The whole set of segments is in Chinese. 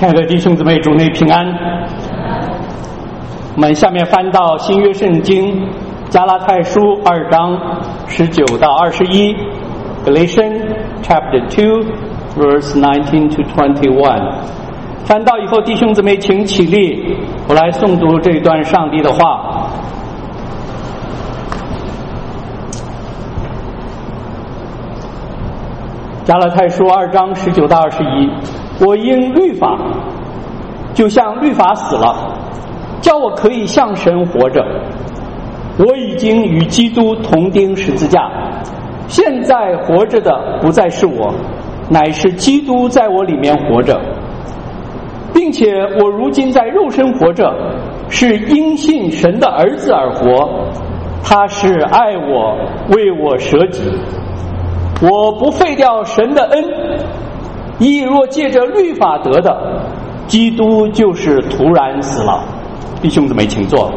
亲爱的弟兄姊妹，主内平安。我们下面翻到新约圣经加拉太书2章19到21 Galatians chapter 2 verse 19 to 21。翻到以后，弟兄姊妹请起立，我来诵读这段上帝的话。加拉太书2章19到21，我因律法，就像律法死了，叫我可以向神活着。我已经与基督同钉十字架，现在活着的不再是我，乃是基督在我里面活着，并且我如今在肉身活着，是因信神的儿子而活，他是爱我，为我舍己。我不废掉神的恩，亦若借着律法得的，基督就是突然死了。弟兄姊妹请坐，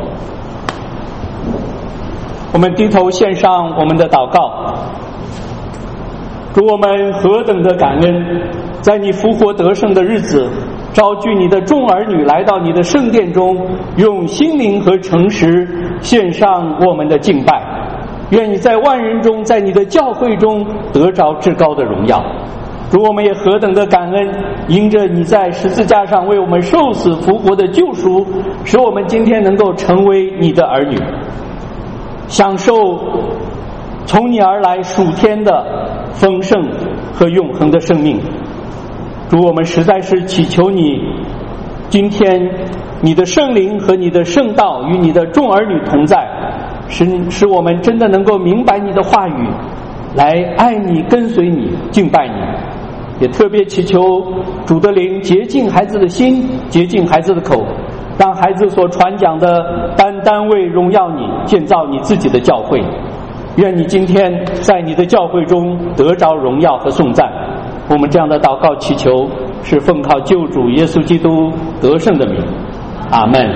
我们低头献上我们的祷告。主，我们何等的感恩，在你复活得胜的日子，召聚你的众儿女来到你的圣殿中，用心灵和诚实献上我们的敬拜。愿你在万人中，在你的教会中得着至高的荣耀。主，我们也何等的感恩，因着你在十字架上为我们受死复活的救赎，使我们今天能够成为你的儿女，享受从你而来属天的丰盛和永恒的生命。主，我们实在是祈求你，今天你的圣灵和你的圣道与你的众儿女同在，使我们真的能够明白你的话语，来爱你，跟随你，敬拜你。也特别祈求主的灵洁净孩子的心，洁净孩子的口，让孩子所传讲的单为荣耀你，建造你自己的教会。愿你今天在你的教会中得着荣耀和颂赞。我们这样的祷告祈求，是奉靠救主耶稣基督得胜的名，阿们。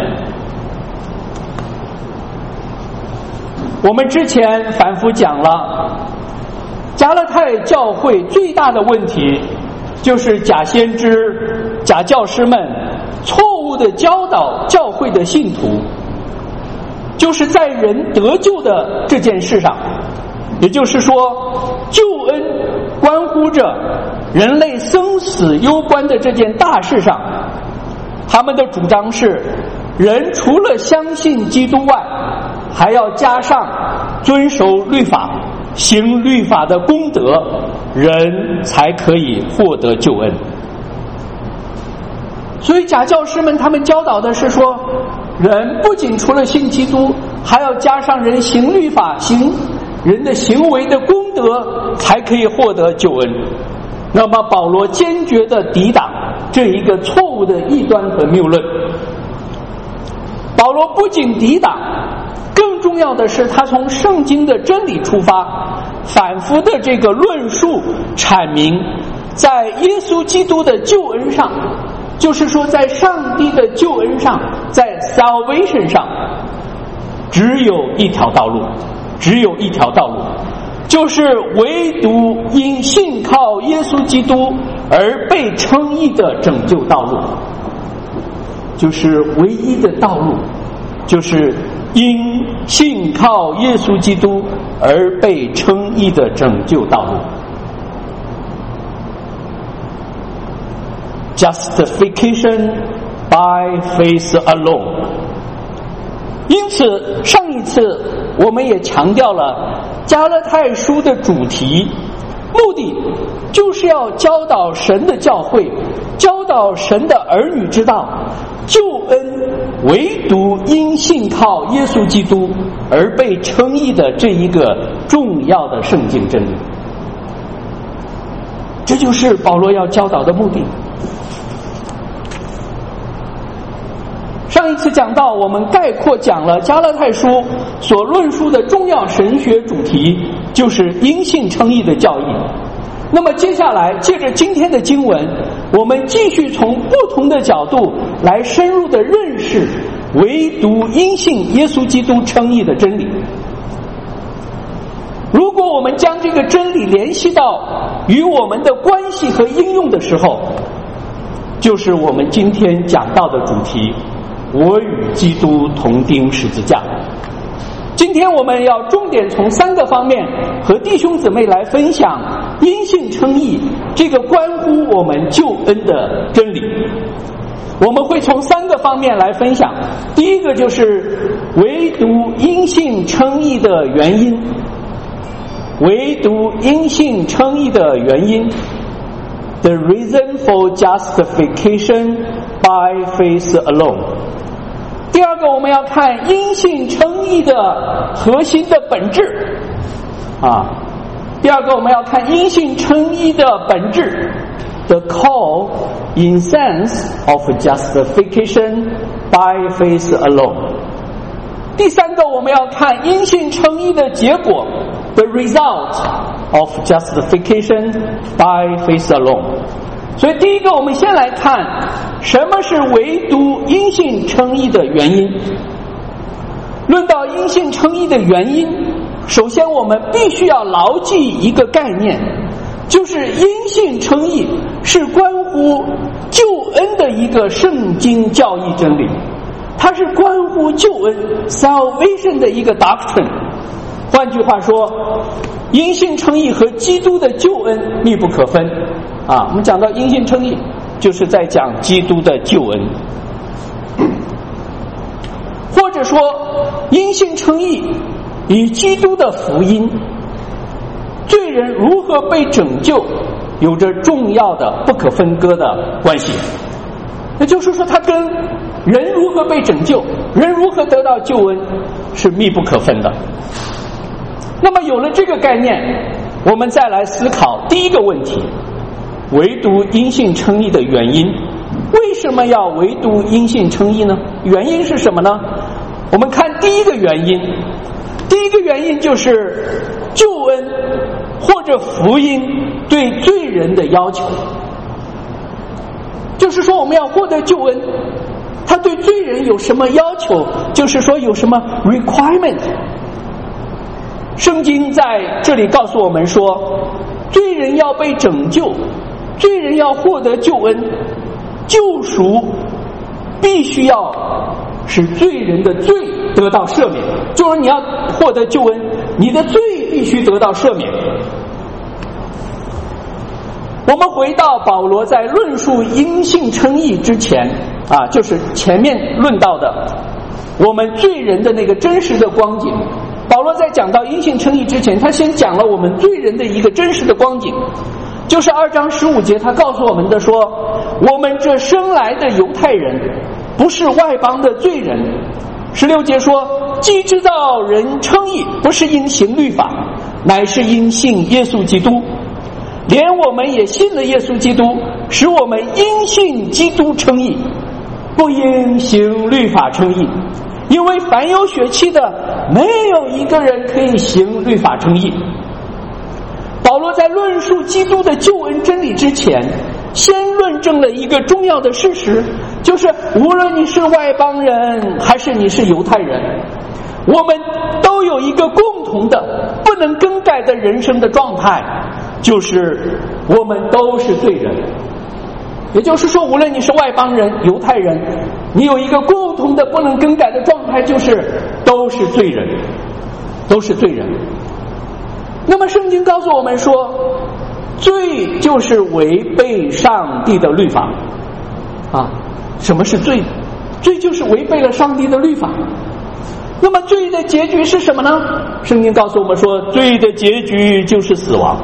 我们之前反复讲了，加拉太教会最大的问题就是假先知、假教师们错误的教导教会的信徒，就是在人得救的这件事上，也就是说救恩关乎着人类生死攸关的这件大事上，他们的主张是人除了相信基督外，还要加上遵守律法，行律法的功德，人才可以获得救恩。所以假教师们他们教导的是说，人不仅除了信基督，还要加上人行律法，行人的行为的功德，才可以获得救恩。那么保罗坚决地抵挡这一个错误的异端和谬论。保罗不仅抵挡，更重要的是他从圣经的真理出发，反复的这个论述阐明，在耶稣基督的救恩上，就是说在上帝的救恩上，在 salvation 上，只有一条道路，只有一条道路，就是唯独因信靠耶稣基督而被称义的拯救道路，就是唯一的道路，就是因信靠耶稣基督而被称义的拯救道路。 Justification by faith alone。 因此上一次我们也强调了加拉太书的主题，目的就是要教导神的教会，教导神的儿女之道，救恩唯独因信靠耶稣基督而被称义的这一个重要的圣经真理。这就是保罗要教导的目的。上一次讲到，我们概括讲了加拉太书所论述的重要神学主题，就是因信称义的教义。那么接下来借着今天的经文，我们继续从不同的角度来深入的认识唯独因信耶稣基督称义的真理。如果我们将这个真理联系到与我们的关系和应用的时候， 就是我们今天讲到的主题，我与基督同钉十字架。今天我们要重点从3个方面和弟兄姊妹来分享因信称义这个关乎我们救恩的真理。我们会从3个方面来分享。第一个就是唯独因信称义的原因，唯独因信称义的原因 The reason for justification by faith alone。 第二个我们要看因信称义的核心的本质第二个我们要看因信称义的本质 The core essence of justification by faith alone。 第三个我们要看因信称义的结果 The result of justification by faith alone。 所以第一个我们先来看什么是唯独因信称义的原因。论到因信称义的原因，首先我们必须要牢记一个概念，就是因信称义是关乎救恩的一个圣经教义真理，它是关乎救恩 salvation 的一个 doctrine。 换句话说，因信称义和基督的救恩密不可分我们讲到因信称义，就是在讲基督的救恩，或者说因信称义与基督的福音，罪人如何被拯救有着重要的不可分割的关系。也就是说，它跟人如何被拯救，人如何得到救恩是密不可分的。那么有了这个概念，我们再来思考第一个问题，唯独因信称义的原因。为什么要唯独因信称义呢？原因是什么呢？我们看第一个原因，第一个原因就是救恩或者福音对罪人的要求。就是说我们要获得救恩，他对罪人有什么要求，就是说有什么 requirement。 圣经在这里告诉我们说，罪人要被拯救，罪人要获得救恩，救赎必须要使罪人的罪得到赦免，就是你要获得救恩，你的罪必须得到赦免。我们回到保罗在论述因信称义之前就是前面论到的我们罪人的那个真实的光景。保罗在讲到因信称义之前，他先讲了我们罪人的一个真实的光景，就是2章15节他告诉我们的说，我们这生来的犹太人不是外邦的罪人。16节说，既知道人称义不是因行律法，乃是因信耶稣基督，连我们也信了耶稣基督，使我们因信基督称义，不因行律法称义。因为凡有血气的，没有一个人可以行律法称义。保罗在论述基督的救恩真理之前，先论证了一个重要的事实，就是无论你是外邦人还是你是犹太人，我们都有一个共同的不能更改的人生的状态，就是我们都是罪人。也就是说，无论你是外邦人犹太人，你有一个共同的不能更改的状态，就是都是罪人，都是罪人。那么圣经告诉我们说，罪就是违背上帝的律法什么是罪？罪就是违背了上帝的律法。那么罪的结局是什么呢？圣经告诉我们说，罪的结局就是死亡。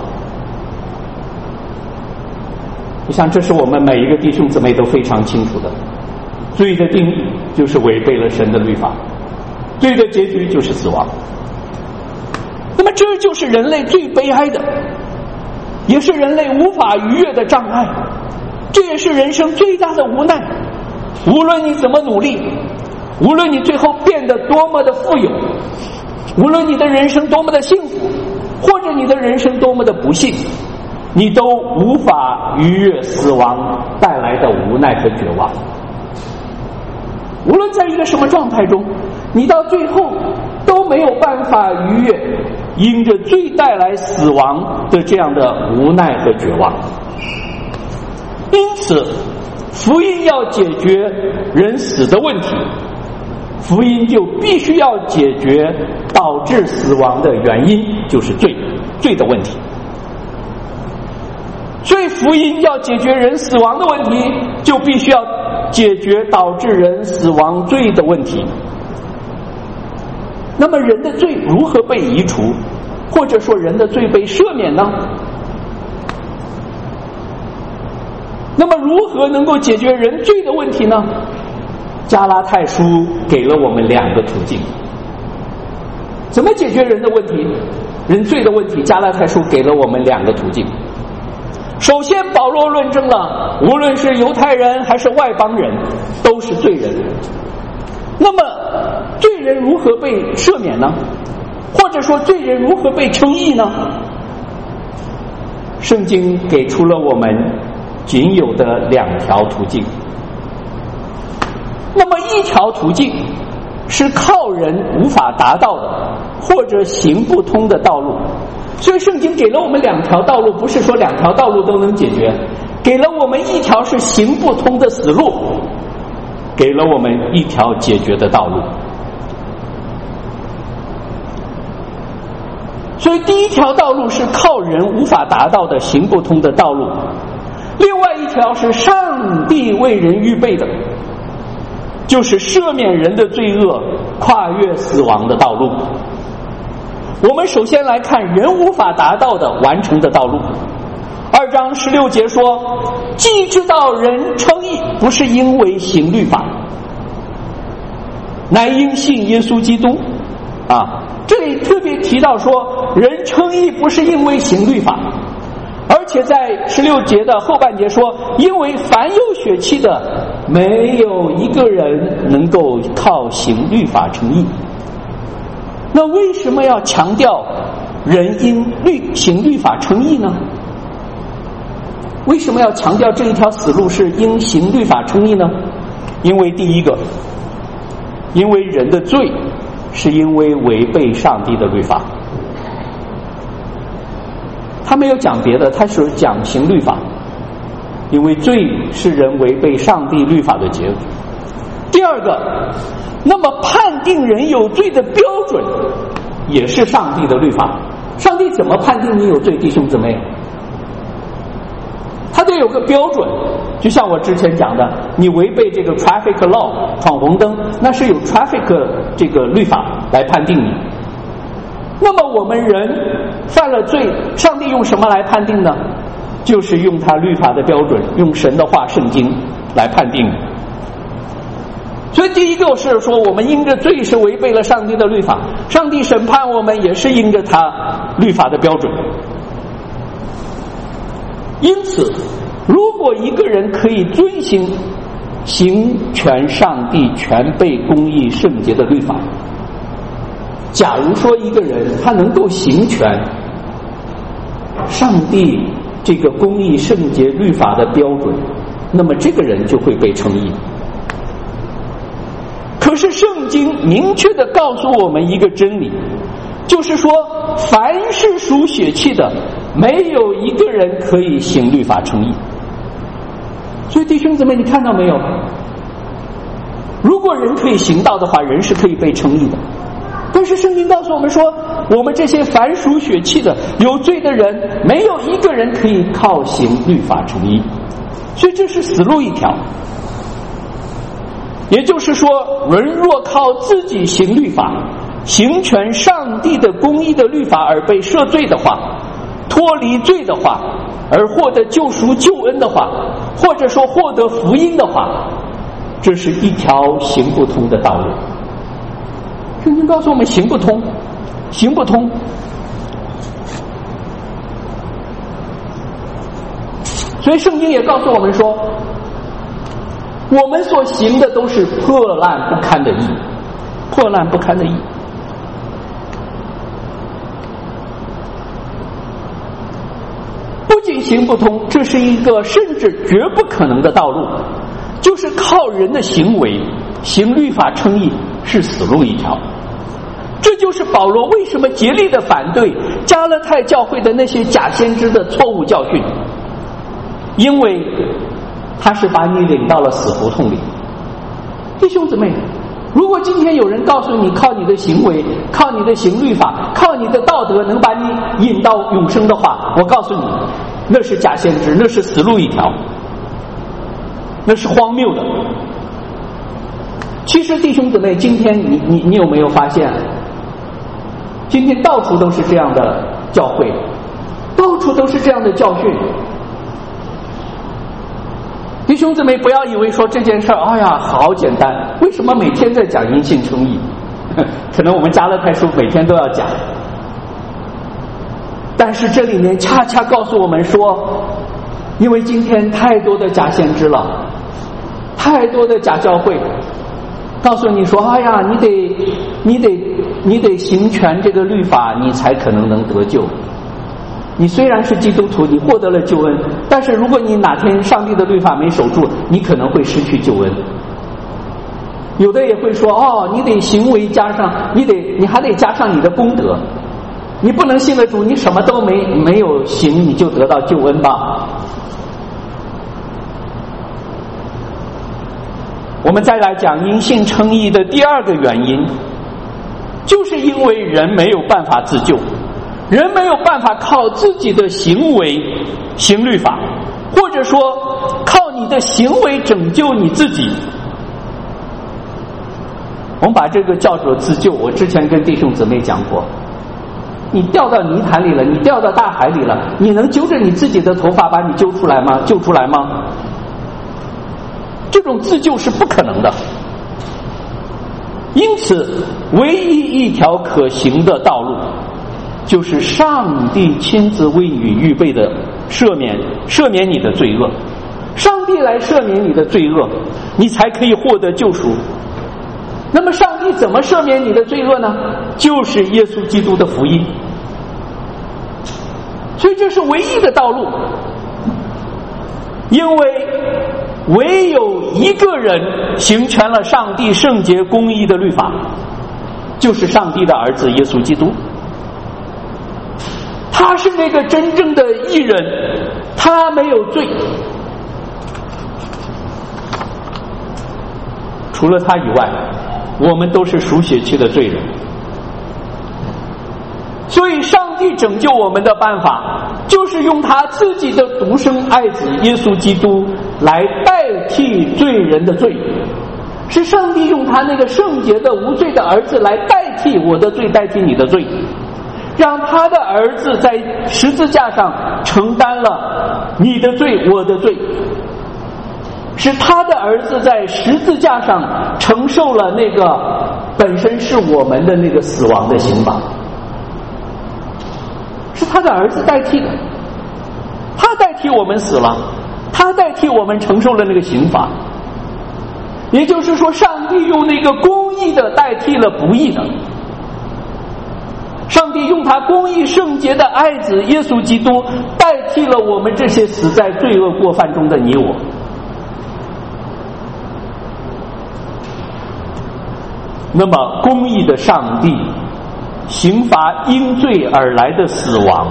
我想这是我们每一个弟兄姊妹都非常清楚的，罪的定义就是违背了神的律法，罪的结局就是死亡。那么这就是人类最悲哀的，也是人类无法逾越的障碍，这也是人生最大的无奈。无论你怎么努力，无论你最后变得多么的富有，无论你的人生多么的幸福，或者你的人生多么的不幸，你都无法逾越死亡带来的无奈和绝望。无论在一个什么状态中，你到最后都没有办法逾越因着罪带来死亡的这样的无奈和绝望。因此福音要解决人死的问题，福音就必须要解决导致死亡的原因，就是罪的问题。所以福音要解决人死亡的问题，就必须要解决导致人死亡罪的问题。那么人的罪如何被移除，或者说人的罪被赦免呢？那么如何能够解决人罪的问题呢？加拉太书给了我们2个途径。怎么解决人的问题，人罪的问题？加拉太书给了我们2个途径。首先，保罗论证了无论是犹太人还是外邦人都是罪人。那么罪人如何被赦免呢？或者说罪人如何被称义呢？圣经给出了我们仅有的2条途径。那么一条途径是靠人无法达到的，或者行不通的道路。所以圣经给了我们2条道路，不是说2条道路都能解决，给了我们一条是行不通的死路，给了我们一条解决的道路。所以第一条道路是靠人无法达到的行不通的道路，另外一条是上帝为人预备的，就是赦免人的罪恶，跨越死亡的道路。我们首先来看人无法达到的完成的道路。2章16节说，既知道人称义不是因为行律法，乃因信耶稣基督。这里特别提到说，人称义不是因为行律法，而且在16节的后半节说，因为凡有血气的，没有一个人能够靠行律法称义。那为什么要强调人因行律法称义呢？为什么要强调这一条死路是因行律法称义呢？因为第一个，因为人的罪是因为违背上帝的律法。他没有讲别的，他是讲行律法，因为罪是人违背上帝律法的结果。第二个，那么判定人有罪的标准也是上帝的律法。上帝怎么判定你有罪，弟兄姊妹？他得有个标准，就像我之前讲的，你违背这个 traffic law 闯红灯，那是有 traffic 这个律法来判定你。那么我们人犯了罪，上帝用什么来判定呢？就是用他律法的标准，用神的话圣经来判定。所以第一个是说，我们因着罪是违背了上帝的律法，上帝审判我们也是因着他律法的标准。因此如果一个人可以遵行全上帝全备公义圣洁的律法，假如说一个人他能够行全上帝这个公义圣洁律法的标准，那么这个人就会被称义。可是圣经明确地告诉我们一个真理，就是说凡是属血气的，没有一个人可以行律法称义。所以弟兄姊妹，你看到没有？如果人可以行道的话，人是可以被称义的。但是圣经告诉我们说，我们这些凡属血气的有罪的人，没有一个人可以靠行律法称义，所以这是死路一条。也就是说，人若靠自己行律法，行全上帝的公义的律法而被赦罪的话，脱离罪的话，而获得救赎救恩的话，或者说获得福音的话，这是一条行不通的道路。圣经告诉我们行不通，行不通。所以圣经也告诉我们说，我们所行的都是破烂不堪的义，破烂不堪的义。不仅行不通，这是一个甚至绝不可能的道路，就是靠人的行为行律法称义，是死路一条。这就是保罗为什么竭力的反对加拉太教会的那些假先知的错误教训，因为他是把你领到了死胡同里。弟兄姊妹，如果今天有人告诉你靠你的行为，靠你的行律法，靠你的道德能把你引到永生的话，我告诉你，那是假先知，那是死路一条，那是荒谬的。其实弟兄姊妹，今天你有没有发现，今天到处都是这样的教会，到处都是这样的教训。弟兄姊妹，不要以为说这件事哎呀好简单，为什么每天在讲因信称义？可能我们加勒泰书每天都要讲，但是这里面恰恰告诉我们说，因为今天太多的假先知了，太多的假教会告诉你说，哎呀你得行全这个律法，你才可能得救。你虽然是基督徒，你获得了救恩，但是如果你哪天上帝的律法没守住，你可能会失去救恩。有的也会说，你得行为加上，你还得加上你的功德，你不能信了主，你什么都没有行，你就得到救恩吧。我们再来讲因信称义的第二个原因，就是因为人没有办法自救，人没有办法靠自己的行为行律法，或者说靠你的行为拯救你自己。我们把这个叫做自救。我之前跟弟兄姊妹讲过，你掉到泥潭里了，你掉到大海里了，你能揪着你自己的头发把你救出来吗？这种自救是不可能的。因此唯一一条可行的道路，就是上帝亲自为你预备的赦免你的罪恶。上帝来赦免你的罪恶，你才可以获得救赎。那么上帝怎么赦免你的罪恶呢？就是耶稣基督的福音。所以这是唯一的道路，因为唯有一个人行全了上帝圣洁公义的律法，就是上帝的儿子耶稣基督。他是那个真正的义人，他没有罪，除了他以外，我们都是属血气的罪人。所以上帝拯救我们的办法，就是用他自己的独生爱子耶稣基督来代替罪人的罪，是上帝用他那个圣洁的无罪的儿子来代替我的罪，代替你的罪，让他的儿子在十字架上承担了你的罪我的罪，是他的儿子在十字架上承受了那个本身是我们的那个死亡的刑罚，是他的儿子代替的，他代替我们死了，他代替我们承受了那个刑罚。也就是说，上帝用那个公义的代替了不义的，上帝用他公义圣洁的爱子耶稣基督代替了我们这些死在罪恶过犯中的你我。那么公义的上帝刑罚因罪而来的死亡，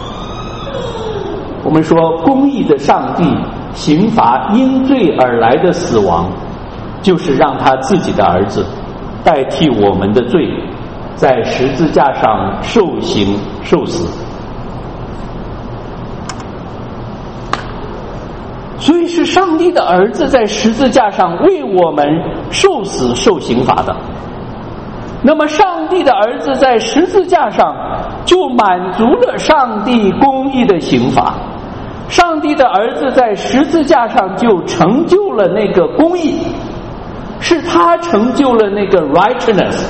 我们说公义的上帝刑罚因罪而来的死亡，就是让他自己的儿子代替我们的罪，在十字架上受刑受死。所以是上帝的儿子在十字架上为我们受死受刑罚的。那么上帝的儿子在十字架上就满足了上帝公义的刑罚，上帝的儿子在十字架上就成就了那个公义，是他成就了那个 righteousness。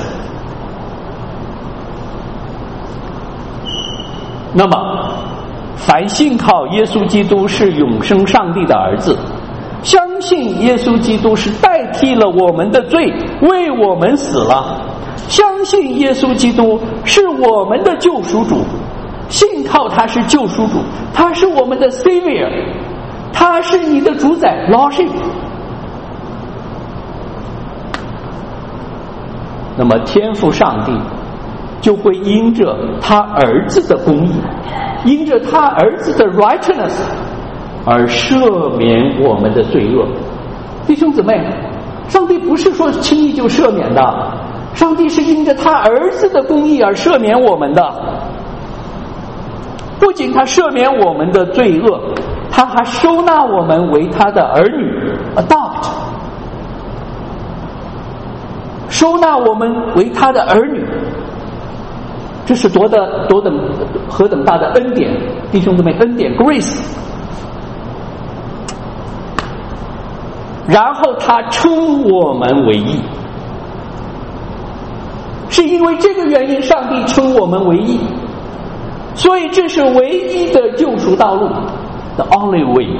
那么凡信靠耶稣基督是永生上帝的儿子，相信耶稣基督是代替了我们的罪，为我们死了，相信耶稣基督是我们的救赎主，信靠他是救赎主，他是我们的 Savior， 他是你的主宰 Lordship。 那么天父上帝就会因着他儿子的公义，因着他儿子的 righteousness， 而赦免我们的罪恶。弟兄姊妹，上帝不是说轻易就赦免的，上帝是因着他儿子的公义而赦免我们的。不仅他赦免我们的罪恶，他还收纳我们为他的儿女 adopt， 收纳我们为他的儿女，这是何等大的恩典，弟兄姊妹，恩典 grace。 然后他称我们为义，是因为这个原因上帝称我们为义，所以这是唯一的救赎道路 the only way。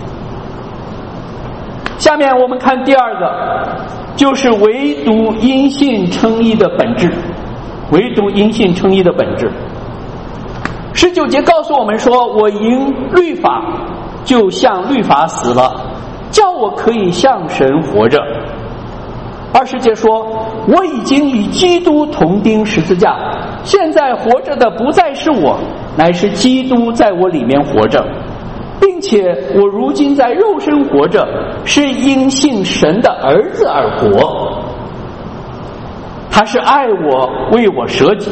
下面我们看第二个，就是唯独因信称义的本质。唯独因信称义的本质。19节告诉我们说，我因律法就向律法死了，叫我可以向神活着。20节说，我已经与基督同钉十字架，现在活着的不再是我，乃是基督在我里面活着，并且我如今在肉身活着，是因信神的儿子而活。他是爱我，为我舍己。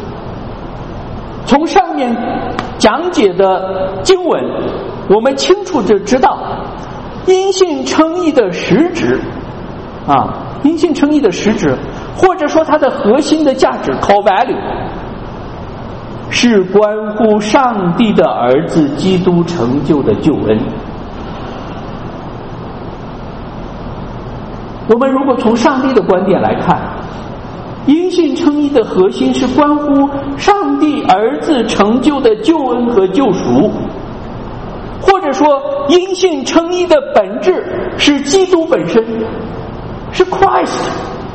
从上面讲解的经文，我们清楚地知道因信称义的实质因信称义的实质，或者说它的核心的价值 core value， 是关乎上帝的儿子基督成就的救恩。我们如果从上帝的观点来看，因信称义的核心是关乎上帝儿子成就的救恩和救赎，或者说因信称义的本质是基督本身，是 Christ，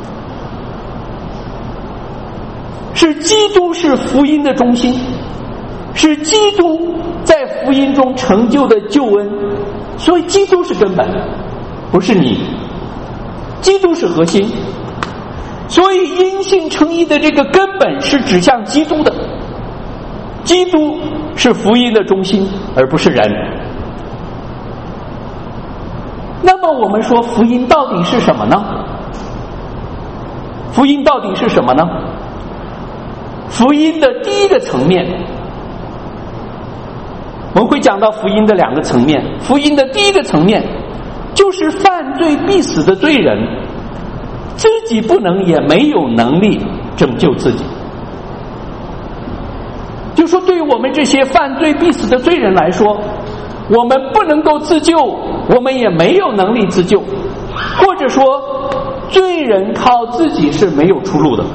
是基督是福音的中心，是基督在福音中成就的救恩，所以基督是根本，不是你，基督是核心。所以因信称义的这个根本是指向基督的，基督是福音的中心，而不是人。那么我们说福音到底是什么呢？福音到底是什么呢？福音的第一个层面，我们会讲到福音的两个层面。福音的第一个层面就是犯罪必死的罪人自己不能也没有能力拯救自己，就说对于我们这些犯罪必死的罪人来说，我们不能够自救，我们也没有能力自救，或者说罪人靠自己是没有出路的。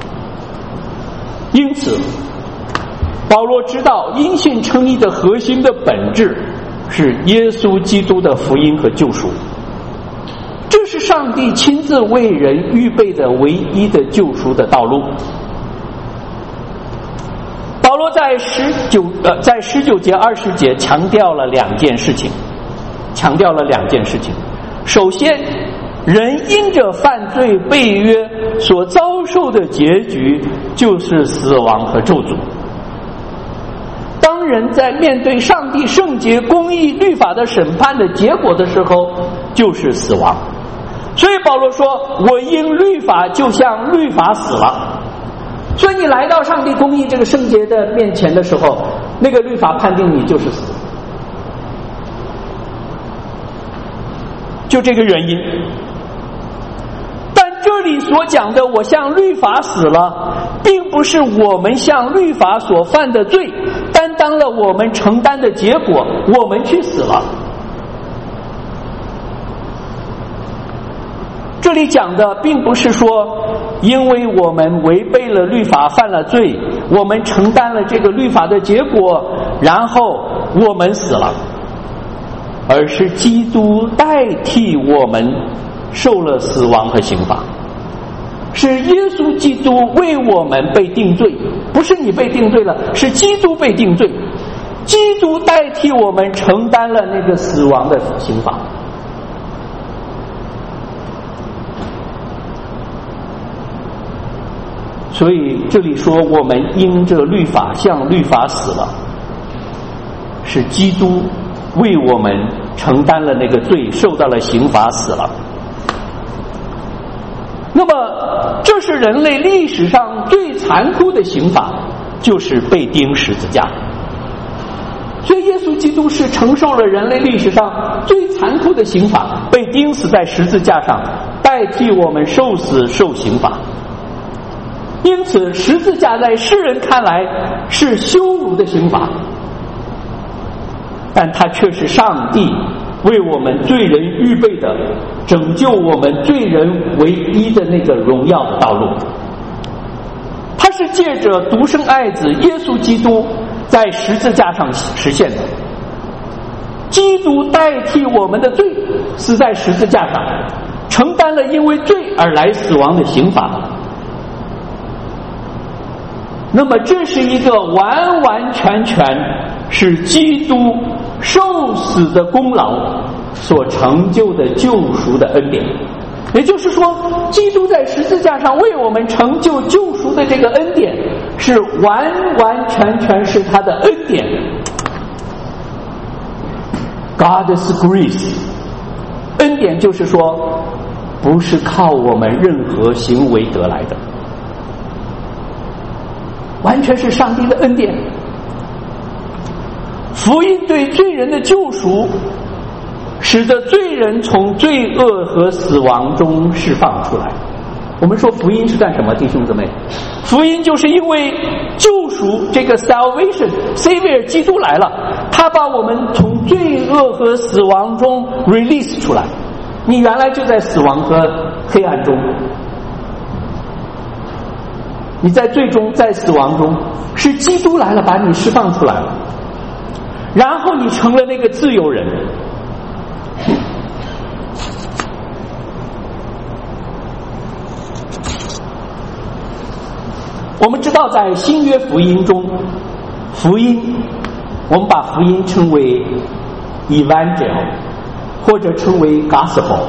因此保罗知道因信称义的核心的本质是耶稣基督的福音和救赎，这是上帝亲自为人预备的唯一的救赎的道路。保罗在19节20节强调了两件事情。首先，人因着犯罪背约所遭受的结局就是死亡和咒诅。当人在面对上帝圣洁、公义、律法的审判的结果的时候，就是死亡。所以保罗说，我因律法就像律法死了。所以你来到上帝公义这个圣洁的面前的时候，那个律法判定你就是死，就这个原因。但这里所讲的我向律法死了，并不是我们向律法所犯的罪担当了我们承担的结果，我们去死了。这里讲的并不是说因为我们违背了律法犯了罪，我们承担了这个律法的结果，然后我们死了，而是基督代替我们受了死亡和刑罚，是耶稣基督为我们被定罪，不是你被定罪了，是基督被定罪，基督代替我们承担了那个死亡的刑罚。所以这里说我们因着律法向律法死了，是基督为我们承担了那个罪，受到了刑罚，死了。那么这是人类历史上最残酷的刑罚，就是被钉十字架。所以耶稣基督是承受了人类历史上最残酷的刑罚，被钉死在十字架上，代替我们受死受刑罚。因此十字架在世人看来是羞辱的刑罚，但它却是上帝为我们罪人预备的拯救我们罪人唯一的那个荣耀的道路。它是借着独生爱子耶稣基督在十字架上实现的。基督代替我们的罪，死在十字架上，承担了因为罪而来死亡的刑罚。那么这是一个完完全全是基督受死的功劳所成就的救赎的恩典。也就是说，基督在十字架上为我们成就救赎的这个恩典，是完完全全是他的恩典。God's grace， 恩典就是说，不是靠我们任何行为得来的，完全是上帝的恩典。福音对罪人的救赎，使得罪人从罪恶和死亡中释放出来。我们说福音是干什么，弟兄姊妹？福音就是因为救赎这个 salvation savior 基督来了，他把我们从罪恶和死亡中 release 出来。你原来就在死亡和黑暗中，你在罪中，在死亡中，是基督来了把你释放出来了，然后你成了那个自由人。我们知道在新约福音中，福音我们把福音称为 evangel 或者称为 gospel，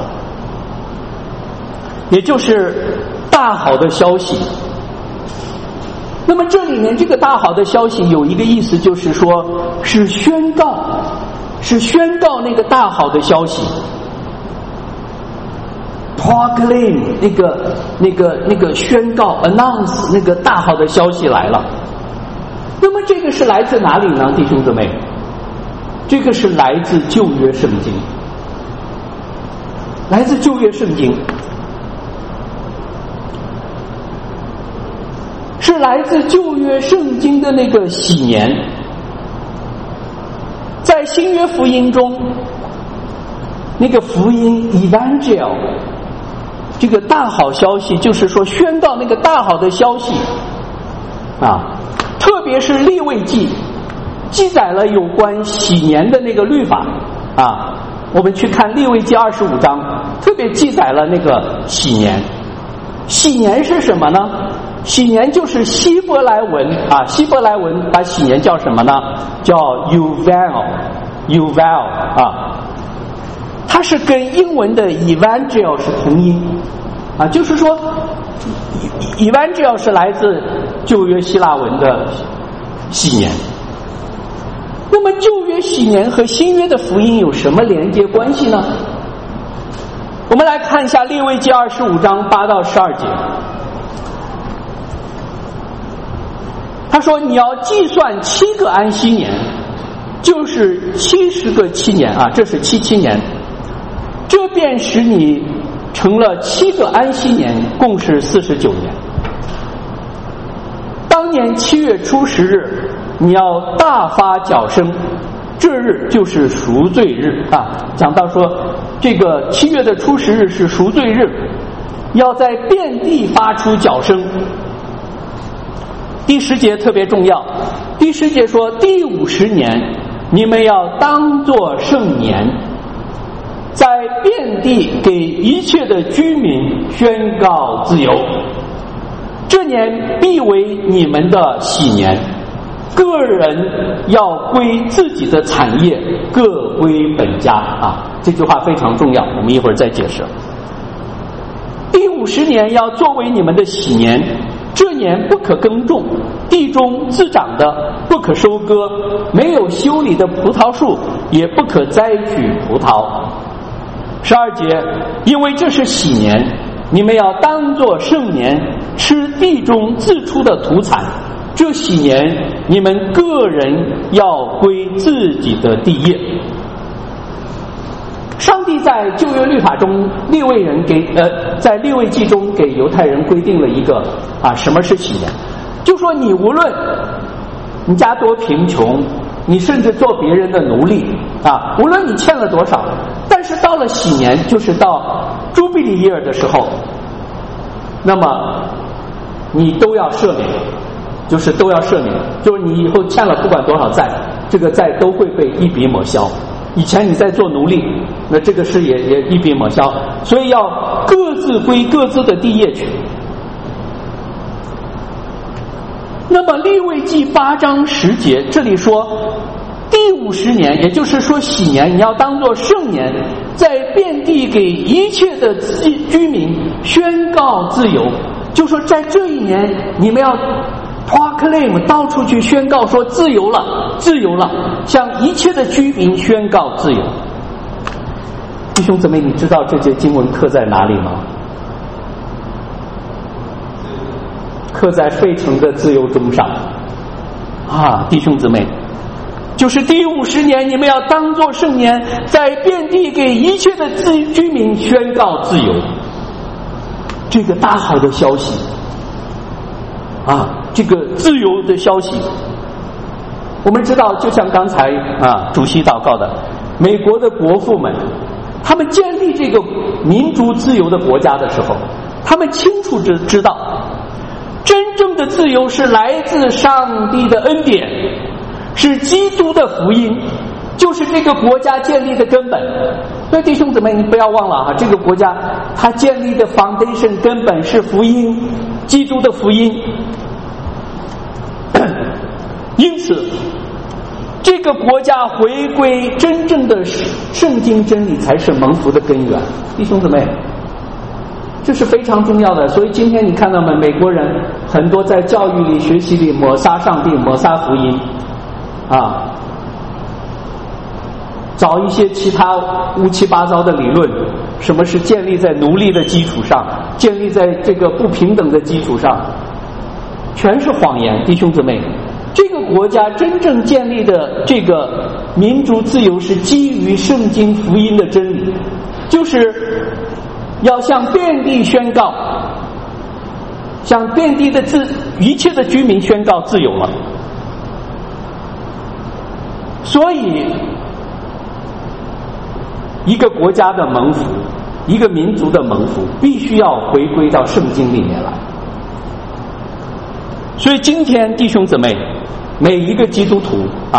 也就是大好的消息。那么这里面这个大好的消息有一个意思，就是说是宣告那个大好的消息， proclaim 那个宣告 announce 那个大好的消息来了。那么这个是来自哪里呢，弟兄姊妹？这个是来自旧约圣经，来自旧约圣经，是来自旧约圣经的那个喜年。在新约福音中，那个福音 evangel 这个大好消息，就是说宣告那个大好的消息啊，特别是利未记记载了有关喜年的那个律法啊。我们去看利未记25章，特别记载了那个喜年。喜年是什么呢？喜年就是希伯来文啊，希伯来文把喜年叫什么呢？叫 Yuval 啊，它是跟英文的 Evangel 是同音啊，就是说 Evangel 是来自旧约希腊文的喜年。那么旧约喜年和新约的福音有什么连接关系呢？我们来看一下利未记25章8到12节。他说你要计算7个安息年，就是70个7年啊，这是77年，这便使你成了7个安息年，共是49年。当年7月初10日，你要大发角声，这日就是赎罪日啊。讲到说这个7月的初10日是赎罪日，要在遍地发出角声。第10节特别重要，第10节说第50年你们要当作圣年，在遍地给一切的居民宣告自由，这年必为你们的喜年，个人要归自己的产业，各归本家啊。这句话非常重要，我们一会儿再解释。第50年要作为你们的喜年，这年不可耕种，地中自长的不可收割，没有修理的葡萄树也不可摘取葡萄。12节，因为这是喜年，你们要当作圣年，吃地中自出的土产。这喜年，你们个人要归自己的地业。上帝在旧约律法中，利未人在利未记中给犹太人规定了一个什么是喜年，就说你无论你家多贫穷，你甚至做别人的奴隶无论你欠了多少，但是到了喜年，就是到朱庇利耶尔的时候，那么你都要赦免，就是你以后欠了不管多少债，这个债都会被一笔抹消。以前你在做奴隶，那这个事也一笔抹消，所以要各自归各自的地业去。那么利未记8章10节这里说，第50年，也就是说喜年，你要当作圣年，在遍地给一切的居民宣告自由。就说在这一年，你们要 proclaim 到处去宣告说自由了，自由了，向一切的居民宣告自由。弟兄姊妹，你知道这节经文刻在哪里吗？刻在费城的自由钟上弟兄姊妹，就是第50年，你们要当作圣年，在遍地给一切的居民宣告自由。这个大好的消息这个自由的消息，我们知道，就像刚才主席祷告的，美国的国父们，他们建立这个民主自由的国家的时候，他们清楚知道，真正的自由是来自上帝的恩典，是基督的福音，就是这个国家建立的根本。所以弟兄姊妹，你不要忘了这个国家它建立的 foundation 根本是福音，基督的福音。因此这个国家回归真正的圣经真理才是蒙福的根源。弟兄姊妹，这是非常重要的。所以今天你看到吗？美国人很多在教育里学习里抹杀上帝，抹杀福音找一些其他乌七八糟的理论，什么是建立在奴隶的基础上，建立在这个不平等的基础上，全是谎言。弟兄姊妹，这个国家真正建立的这个民主自由是基于圣经福音的真理，就是要向遍地宣告，向遍地的一切的居民宣告自由了。所以一个国家的蒙福，一个民族的蒙福，必须要回归到圣经里面来。所以今天弟兄姊妹，每一个基督徒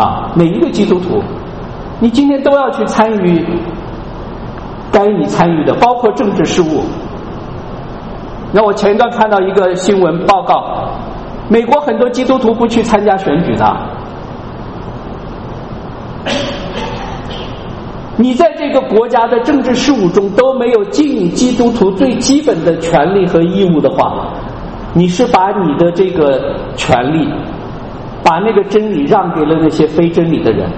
你今天都要去参与该你参与的，包括政治事务。那我前一段看到一个新闻报告，美国很多基督徒不去参加选举的。你在这个国家的政治事务中都没有尽你基督徒最基本的权利和义务的话，你是把你的这个权利，把那个真理让给了那些非真理的人。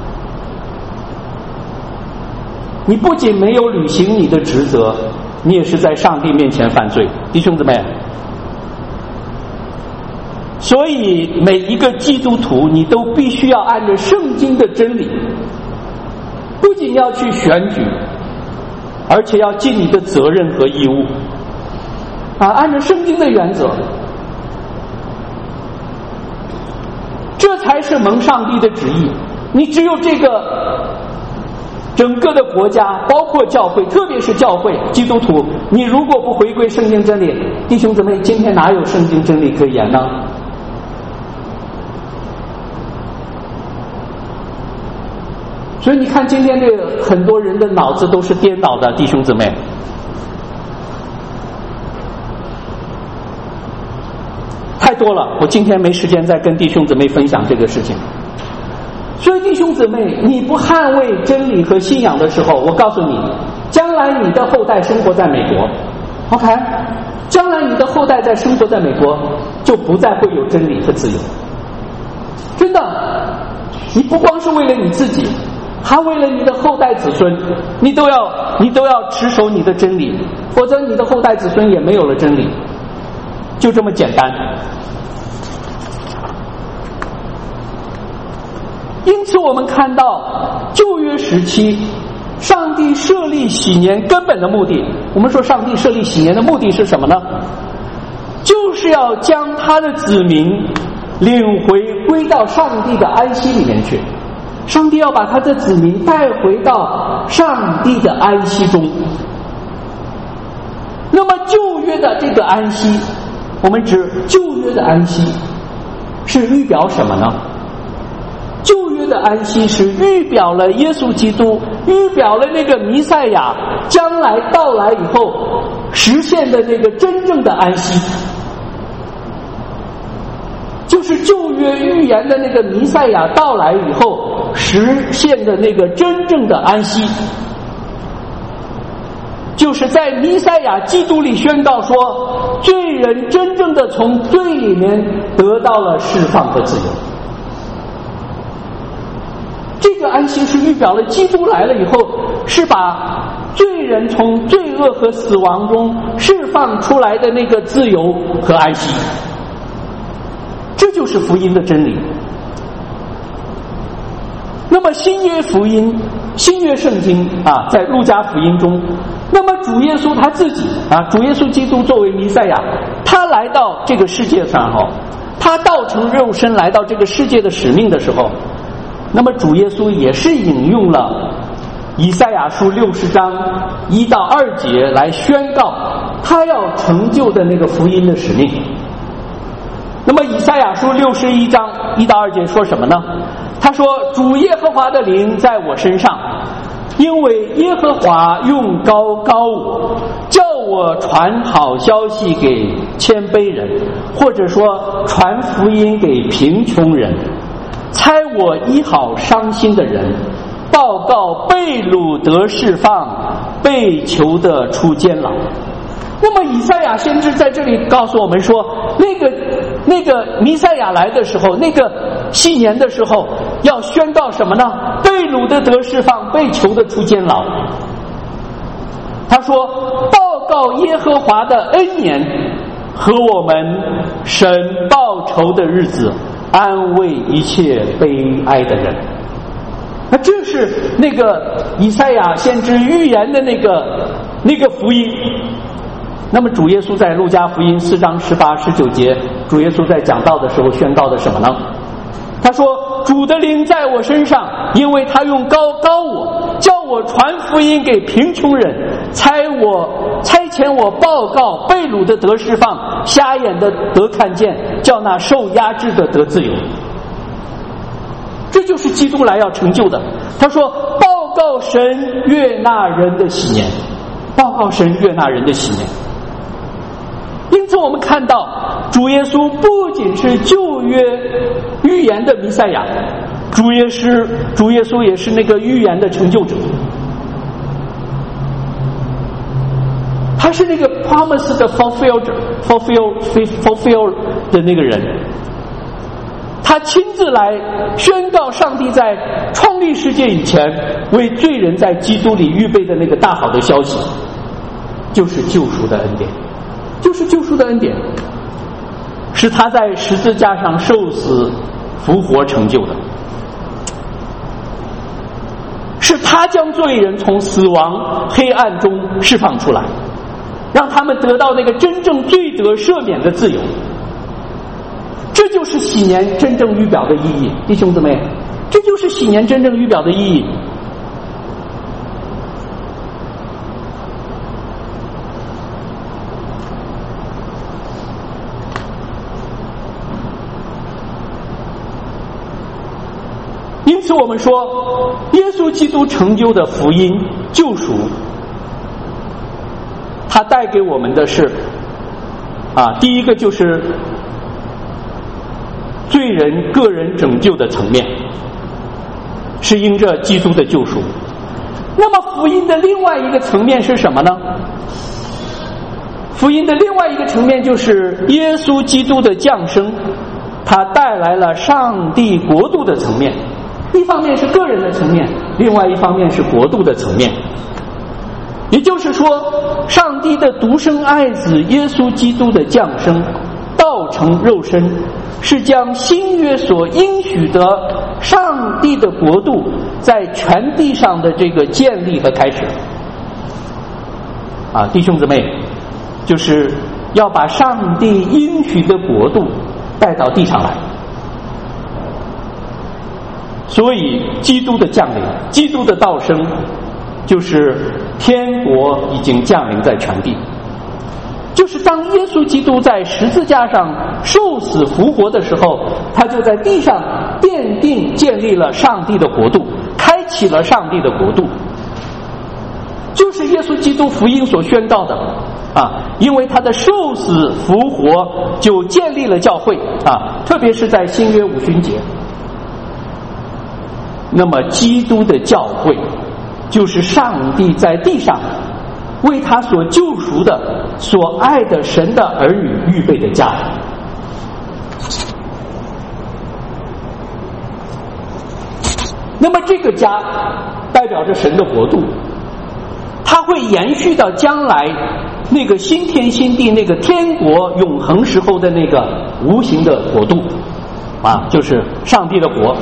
你不仅没有履行你的职责，你也是在上帝面前犯罪。弟兄姊妹，所以每一个基督徒你都必须要按着圣经的真理，不仅要去选举，而且要尽你的责任和义务按照圣经的原则，这才是蒙上帝的旨意。你只有这个整个的国家，包括教会，特别是教会基督徒，你如果不回归圣经真理，弟兄姊妹，今天哪有圣经真理可言呢？所以你看今天这个很多人的脑子都是颠倒的，弟兄姊妹。太多了，我今天没时间再跟弟兄姊妹分享这个事情。所以弟兄姊妹，你不捍卫真理和信仰的时候，我告诉你，将来你的后代生活在美国 OK， 将来你的后代在生活在美国就不再会有真理和自由。真的，你不光是为了你自己， 还为了你的后代子孙，你都要持守你的真理，否则你的后代子孙也没有了真理，就这么简单。因此我们看到旧约时期上帝设立禧年根本的目的，我们说上帝设立禧年的目的是什么呢？就是要将他的子民领归到上帝的安息里面去，上帝要把他的子民带回到上帝的安息中。那么旧约的这个安息，我们指旧约的安息是预表什么呢？旧约的安息是预表了耶稣基督，预表了那个弥赛亚将来到来以后实现的那个真正的安息，就是旧约预言的那个弥赛亚到来以后实现的那个真正的安息，就是在弥赛亚基督里宣告说，罪人真正的从罪里面得到了释放和自由。这个安息是预表了基督来了以后，是把罪人从罪恶和死亡中释放出来的那个自由和安息。这就是福音的真理。那么新约福音、新约圣经啊，在路加福音中，那么主耶稣他自己啊，主耶稣基督作为弥赛亚，他来到这个世界上后，他道成肉身来到这个世界的使命的时候，那么主耶稣也是引用了以赛亚书60章1到2节来宣告他要成就的那个福音的使命。那么以赛亚书61章1到2节说什么呢？他说，主耶和华的灵在我身上，因为耶和华用膏膏我，叫我传好消息给谦卑人，或者说传福音给贫穷人，差我医好伤心的人，报告被掳得释放，被囚的出监牢。那么以赛亚先知在这里告诉我们说，那个弥赛亚来的时候，那个禧年的时候，要宣告什么呢？被掳的得释放，被囚的出监牢。他说，报告耶和华的恩年和我们审报仇的日子，安慰一切悲哀的人。那这是那个以赛亚先知预言的那个福音。那么主耶稣在路加福音4章18、19节，主耶稣在讲道的时候宣告的什么呢？他说，主的灵在我身上，因为他用膏膏我，叫我传福音给贫穷人，差遣我报告被掳的得释放，瞎眼的得看见，叫那受压制的得自由。这就是基督来要成就的。他说，报告神悦纳人的禧年，报告神悦纳人的禧年。因此我们看到主耶稣不仅是旧约预言的弥赛亚，主耶稣也是那个预言的成就者，他是那个 promise 的 fulfill 的那个人，他亲自来宣告上帝在创立世界以前为罪人在基督里预备的那个大好的消息，就是救赎的恩典，就是救赎的恩典，是他在十字架上受死复活成就的，是他将罪人从死亡黑暗中释放出来，让他们得到那个真正罪得赦免的自由。这就是禧年真正预表的意义，弟兄姊妹，这就是禧年真正预表的意义。因此我们说，耶稣基督成就的福音救赎，他带给我们的是第一个就是罪人个人拯救的层面，是因着基督的救赎。那么福音的另外一个层面是什么呢？福音的另外一个层面就是耶稣基督的降生，他带来了上帝国度的层面。 一方面是个人的层面，另外一方面是国度的层面。也就是说，上帝的独生爱子耶稣基督的降生，道成肉身，是将新约所应许的上帝的国度在全地上的这个建立和开始。弟兄姊妹，就是要把上帝应许的国度带到地上来。所以基督的降临，基督的道生，就是天国已经降临在全地。就是当耶稣基督在十字架上受死复活的时候，他就在地上奠定建立了上帝的国度，开启了上帝的国度。就是耶稣基督福音所宣告的因为他的受死复活就建立了教会特别是在新约五旬节。那么基督的教会就是上帝在地上为他所救赎的所爱的神的儿女预备的家。那么这个家代表着神的国度，它会延续到将来那个新天新地，那个天国永恒时候的那个无形的国度就是上帝的国。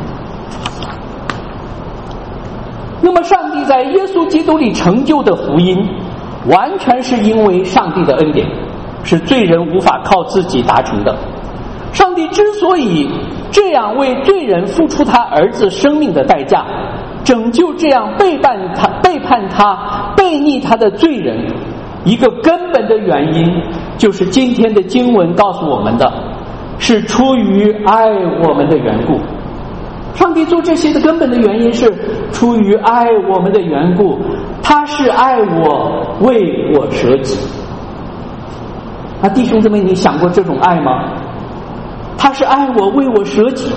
那么上帝在耶稣基督里成就的福音，完全是因为上帝的恩典，是罪人无法靠自己达成的。上帝之所以这样为罪人付出他儿子生命的代价，拯救这样背叛他、背逆他的罪人，一个根本的原因，就是今天的经文告诉我们的，是出于爱我们的缘故。上帝做这些的根本的原因是出于爱我们的缘故，他是爱我，为我舍己。弟兄姊妹，你想过这种爱吗？他是爱我，为我舍己。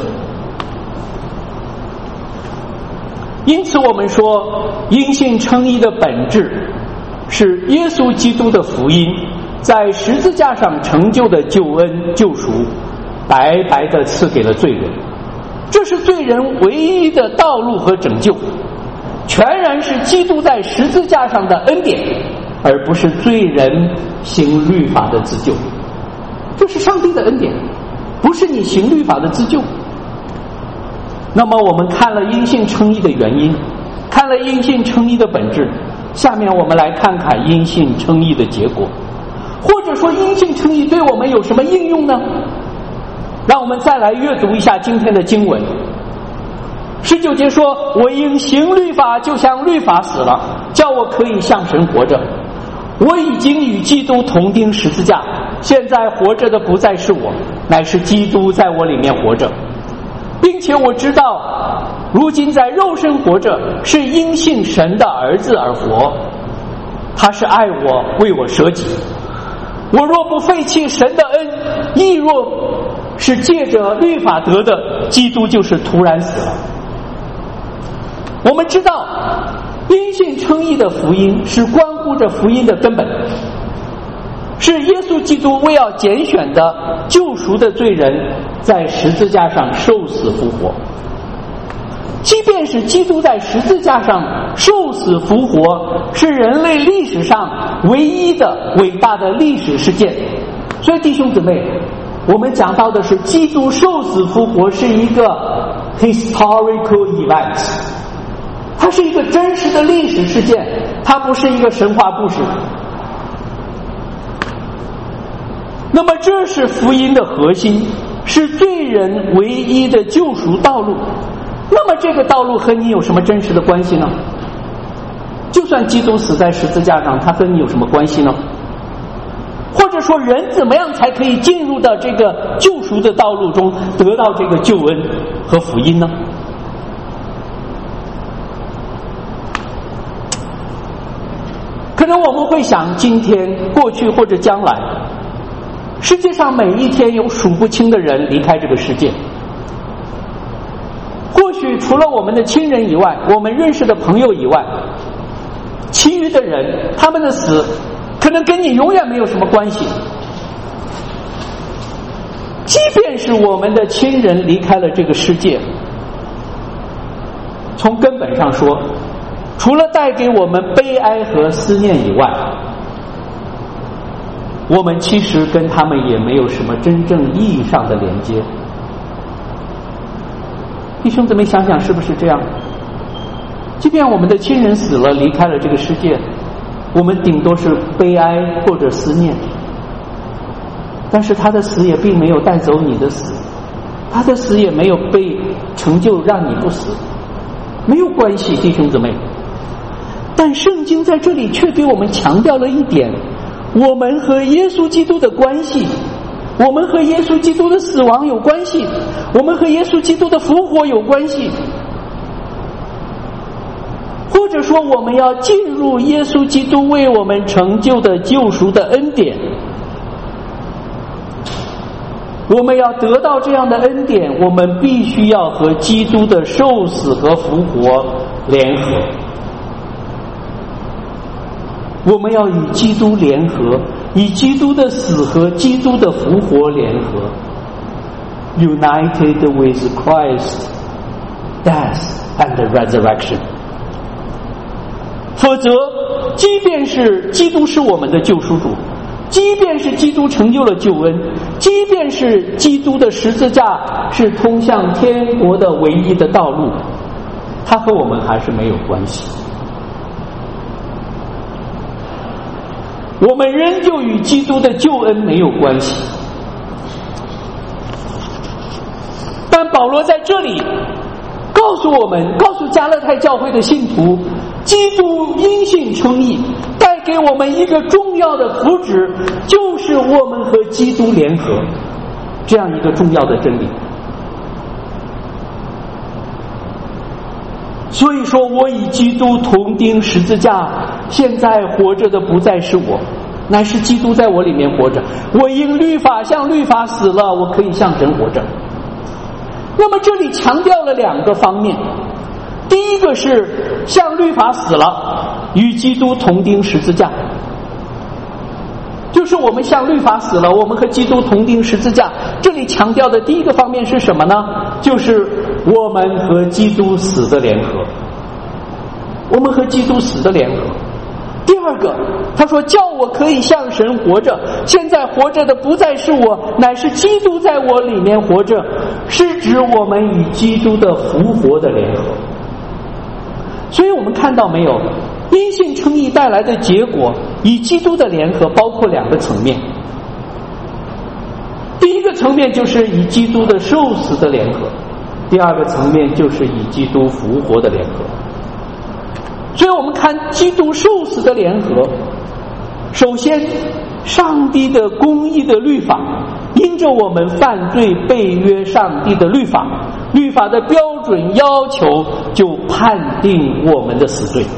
因此我们说，因信称义的本质是耶稣基督的福音在十字架上成就的救恩救赎，白白地赐给了罪人。这是罪人唯一的道路和拯救，全然是基督在十字架上的恩典，而不是罪人行律法的自救。这是上帝的恩典，不是你行律法的自救。那么我们看了因信称义的原因，看了因信称义的本质，下面我们来看看因信称义的结果，或者说因信称义对我们有什么应用呢？让我们再来阅读一下今天的经文。19节说，我因行律法就像律法死了，叫我可以向神活着。我已经与基督同钉十字架，现在活着的不再是我，乃是基督在我里面活着，并且我知道如今在肉身活着是因信神的儿子而活，他是爱我，为我舍己。我若不废弃神的恩，亦若是借着律法得的，基督就是突然死了。我们知道因信称义的福音是关乎着福音的根本，是耶稣基督为要拣选的救赎的罪人在十字架上受死复活。即便是基督在十字架上受死复活，是人类历史上唯一的伟大的历史事件。所以弟兄姊妹，我们讲到的是基督受死复活是一个 historical event， 它是一个真实的历史事件，它不是一个神话故事。那么这是福音的核心，是罪人唯一的救赎道路。那么这个道路和你有什么真实的关系呢？就算基督死在十字架上，他和你有什么关系呢？或者说人怎么样才可以进入到这个救赎的道路中，得到这个救恩和福音呢？可能我们会想，今天、过去或者将来，世界上每一天有数不清的人离开这个世界。或许除了我们的亲人以外，我们认识的朋友以外，其余的人，他们的死可能跟你永远没有什么关系。即便是我们的亲人离开了这个世界， 从根本上说，除了带给我们悲哀和思念以外，我们其实跟他们也没有什么真正意义上的连接。弟兄姊妹，想想是不是这样？即便我们的亲人死了，离开了这个世界，我们顶多是悲哀或者思念，但是他的死也并没有带走你的死，他的死也没有被成就让你不死，没有关系，弟兄姊妹。但圣经在这里却给我们强调了一点，我们和耶稣基督的关系，我们和耶稣基督的死亡有关系，我们和耶稣基督的复活有关系，或者说我们要进入耶稣基督为我们成就的救赎的恩典，我们要得到这样的恩典，我们必须要和基督的受死和复活联合，我们要与基督联合，以基督的死和基督的复活联合 ，United with Christ death and resurrection。否则，即便是基督是我们的救赎主，即便是基督成就了救恩，即便是基督的十字架是通向天国的唯一的道路，它和我们还是没有关系。我们仍旧与基督的救恩没有关系。但保罗在这里告诉我们，告诉加勒泰教会的信徒，基督因信称义带给我们一个重要的福祉，就是我们和基督联合，这样一个重要的真理。所以说，我与基督同钉十字架，现在活着的不再是我，乃是基督在我里面活着。我因律法向律法死了，我可以向神活着。那么这里强调了两个方面，第一个是向律法死了，与基督同钉十字架，就是我们向律法死了，我们和基督同钉十字架。这里强调的第一个方面是什么呢？就是我们和基督死的联合，我们和基督死的联合。第二个，他说叫我可以向神活着，现在活着的不再是我，乃是基督在我里面活着，是指我们与基督的复活的联合。所以我们看到没有，因信称义带来的结果与基督的联合包括两个层面。第一个层面就是与基督的受死的联合，第二个层面就是与基督复活的联合。所以我们看基督受死的联合，首先上帝的公义的律法因着我们犯罪背约上帝的律法，律法的标准要求就判定我们的死罪，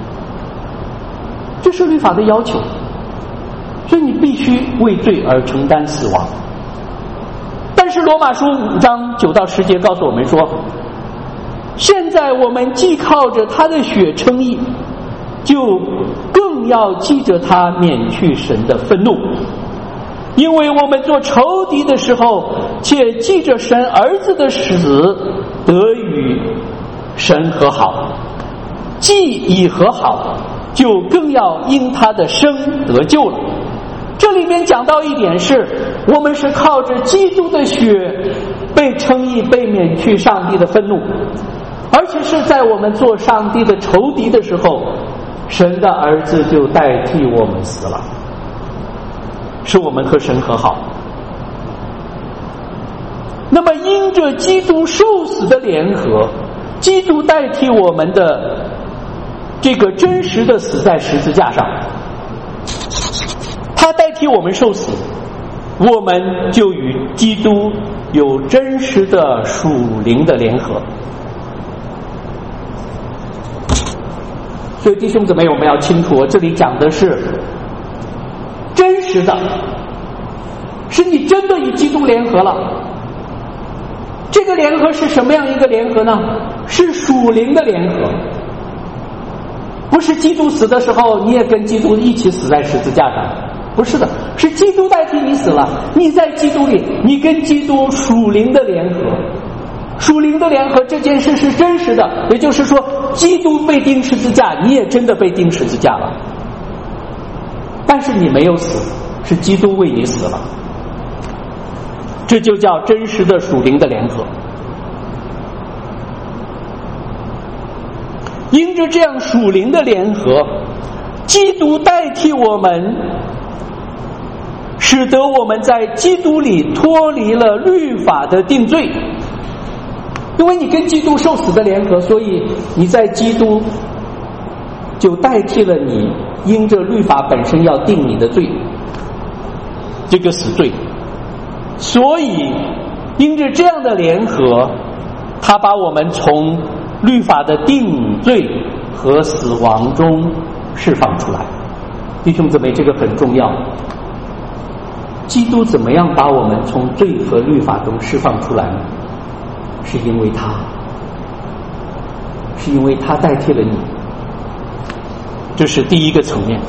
这是律法的要求，所以你必须为罪而承担死亡。但是罗马书5章9到10节告诉我们说，现在我们既靠着他的血称义，就更要记着他免去神的愤怒，因为我们做仇敌的时候，且记着神儿子的死得与神和好，既已和好，就更要因他的生得救了。这里面讲到一点是，我们是靠着基督的血被称义，被免去上帝的愤怒，而且是在我们做上帝的仇敌的时候，神的儿子就代替我们死了，使我们和神和好。那么因着基督受死的联合，基督代替我们的这个真实的死在十字架上，他代替我们受死，我们就与基督有真实的属灵的联合。所以弟兄姊妹，我们要清楚，这里讲的是真实的，是你真的与基督联合了。这个联合是什么样一个联合呢？是属灵的联合，不是基督死的时候你也跟基督一起死在十字架上，不是的，是基督代替你死了，你在基督里，你跟基督属灵的联合， 属灵的联合这件事是真实的，也就是说，基督被钉十字架，你也真的被钉十字架了，但是你没有死，是基督为你死了，这就叫真实的属灵的联合。因着这样属灵的联合，基督代替我们，使得我们在基督里脱离了律法的定罪。因为你跟基督受死的联合，所以你在基督就代替了你因着律法本身要定你的罪，这个死罪。所以因着这样的联合，他把我们从律法的定罪和死亡中释放出来。弟兄姊妹，这个很重要。基督怎么样把我们从罪和律法中释放出来呢？是因为他代替了你，这是第一个层面。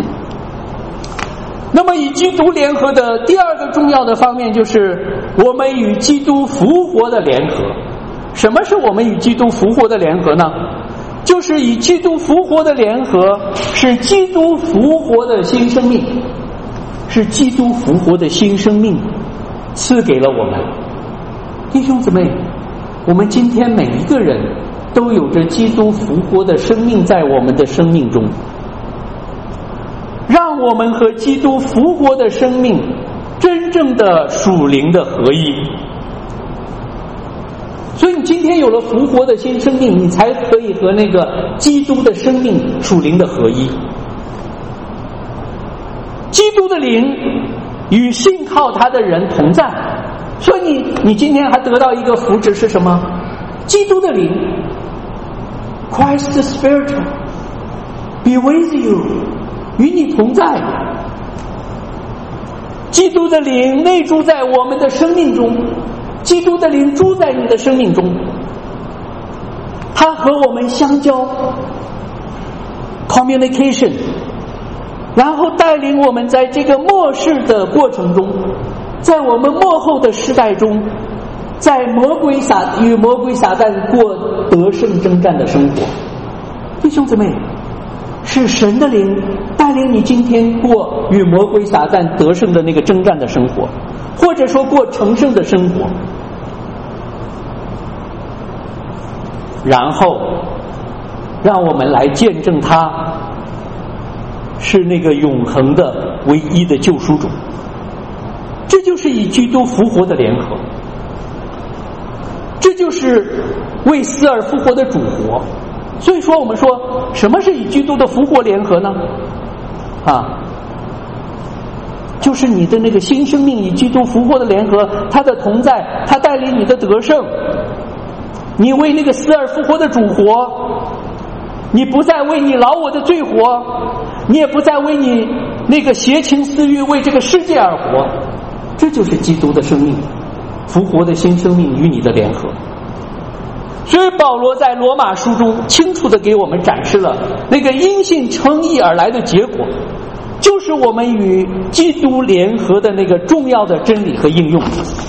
那么与基督联合的第二个重要的方面，就是我们与基督复活的联合。什么是我们与基督复活的联合呢？就是与基督复活的联合，是基督复活的新生命，是基督复活的新生命赐给了我们。弟兄姊妹，我们今天每一个人都有着基督复活的生命在我们的生命中，让我们和基督复活的生命真正的属灵的合一。所以你今天有了复活的新生命，你才可以和那个基督的生命属灵的合一。基督的灵与信靠他的人同在，所以你今天还得到一个福祉是什么？基督的灵 Christ Spirit be with you， 与你同在。基督的灵内住在我们的生命中，基督的灵住在你的生命中，他和我们相交 communication， 然后带领我们在这个末世的过程中，在我们末后的时代中，在与魔鬼撒旦过得胜征战的生活。弟兄姊妹，是神的灵带领你今天过与魔鬼撒旦得胜的那个征战的生活，或者说过成圣的生活，然后让我们来见证他是那个永恒的唯一的救赎主。这就是以基督复活的联合，这就是为死而复活的主活。所以说我们说什么是与基督的复活联合呢？就是你的那个新生命与基督复活的联合，他的同在，他带领你的得胜，你为那个死而复活的主活，你不再为你老我的罪活，你也不再为你那个邪情私欲为这个世界而活。这就是基督的生命，复活的新生命与你的联合。所以保罗在罗马书中清楚地给我们展示了那个因信称义而来的结果，就是我们与基督联合的那个重要的真理和应用。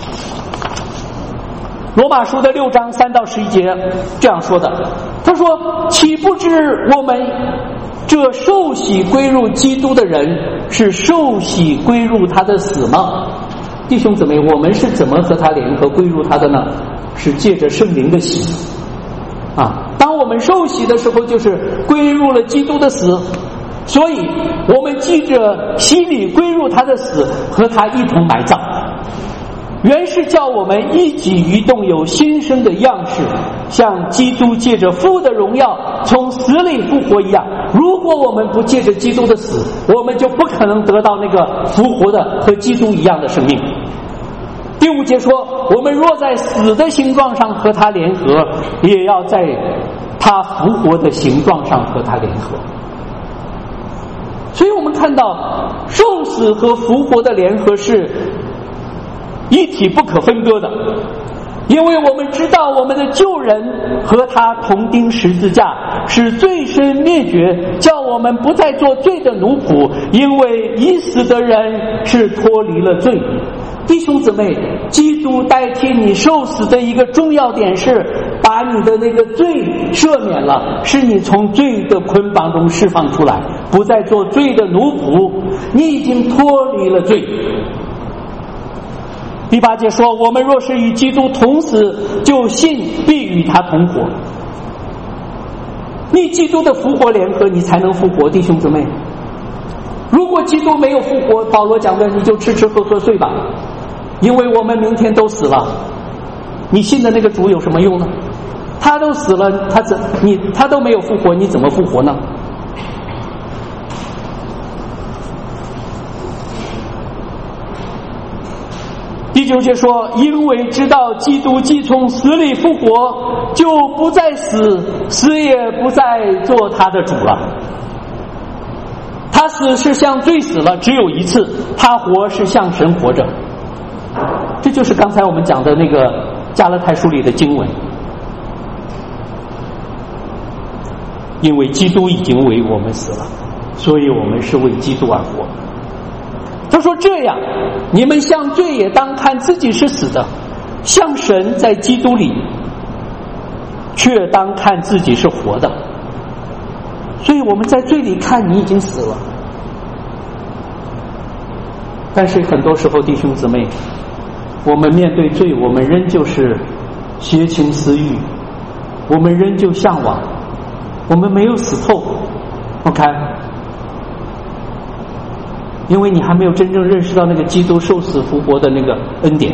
罗马书的6章3到11节这样说的，他说：岂不知我们这受洗归入基督的人是受洗归入他的死吗？弟兄姊妹，我们是怎么和他联合归入他的呢？是借着圣灵的洗当我们受洗的时候，就是归入了基督的死，所以我们记着洗礼归入他的死，和他一同埋葬。原是叫我们一己一动有新生的样式，像基督借着父的荣耀从死里复活一样。如果我们不借着基督的死，我们就不可能得到那个复活的和基督一样的生命。第5节说，我们若在死的形状上和他联合，也要在他复活的形状上和他联合。所以我们看到受死和复活的联合是一体不可分割的，因为我们知道我们的旧人和他同钉十字架，使罪身灭绝，叫我们不再做罪的奴仆，因为已死的人是脱离了罪。 弟兄姊妹，基督代替你受死的一个重要点是把你的那个罪赦免了，使你从罪的捆绑中释放出来，不再做罪的奴仆，你已经脱离了罪。第8节说，我们若是与基督同死，就信必与他同活。你基督的复活联合，你才能复活，弟兄姊妹。如果基督没有复活，保罗讲的你就吃吃喝喝睡吧，因为我们明天都死了。你信的那个主有什么用呢？他都死了，他都没有复活，你怎么复活呢？第9节说，因为知道基督既从死里复活，就不再死，死也不再做他的主了。他死是向罪死了，只有一次；他活是向神活着。这就是刚才我们讲的那个加拉太书里的经文。因为基督已经为我们死了，所以我们是为基督而活。他说这样，你们向罪也当看自己是死的，向神在基督里却当看自己是活的。所以我们在罪里看你已经死了，但是很多时候弟兄姊妹，我们面对罪，我们仍旧是邪情私欲，我们仍旧向往，我们没有死透。 OK， 因为你还没有真正认识到那个基督受死复活的那个恩典。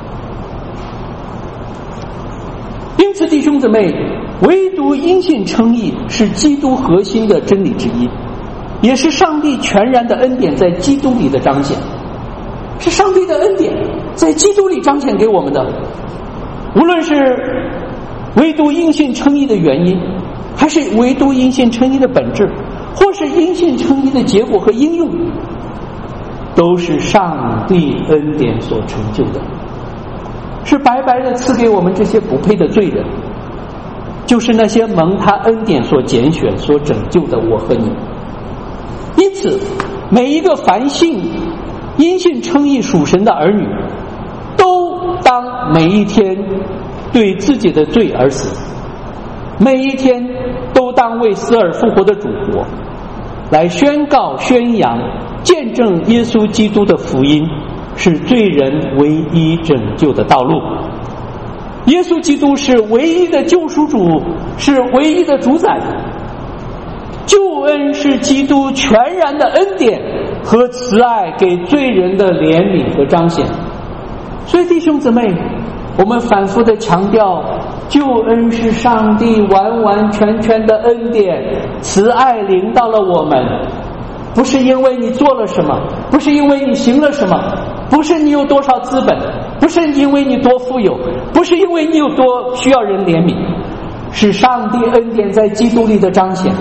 因此弟兄姊妹，唯独因信称义是基督核心的真理之一，也是上帝全然的恩典在基督里的彰显，是上帝的恩典在基督里彰显给我们的。无论是唯独因信称义的原因，还是唯独因信称义的本质，或是因信称义的结果和应用，都是上帝恩典所成就的，是白白的赐给我们这些不配的罪人，就是那些蒙他恩典所拣选所拯救的我和你。因此每一个凡信因信称义属神的儿女，都当每一天对自己的罪而死，每一天都当为死而复活的主活，来宣告宣扬见证耶稣基督的福音是罪人唯一拯救的道路。耶稣基督是唯一的救赎主，是唯一的主宰。救恩是基督全然的恩典和慈爱给罪人的怜悯和彰显。所以弟兄姊妹，我们反复的强调，救恩是上帝完完全全的恩典，慈爱临到了我们，不是因为你做了什么，不是因为你行了什么，不是你有多少资本，不是因为你多富有，不是因为你有多需要人怜悯，是上帝恩典在基督里的彰显。